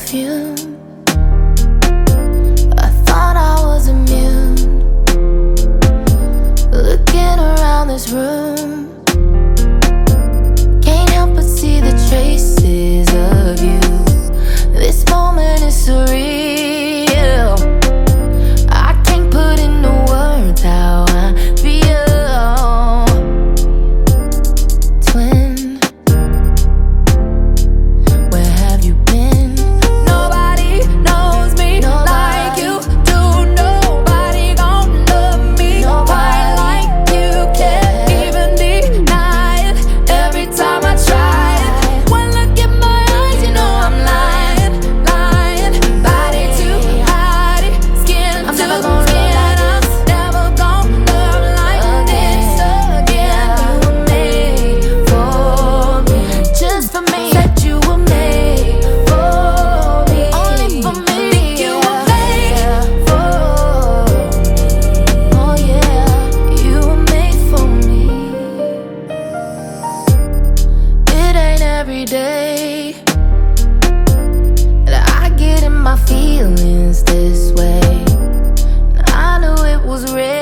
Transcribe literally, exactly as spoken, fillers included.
perfume. I thought I was immune. Looking around this room, can't help but see the traces of you. This moment is surreal. I can't put into words how I feel. Twin, where have you been? Nobody knows me like you do. Nobody gon' love me quite like you. Can't even deny it every time I try it. One look in my eyes, you know I'm lying, lying. Body to body, skin to skin. I'm never gon' love like this again. You were made for me, just for me. Said you were made for me, only for me. Think you were made for me. Oh yeah, you were made for me. It ain't every day that I get in my feelings this way. I knew it was real.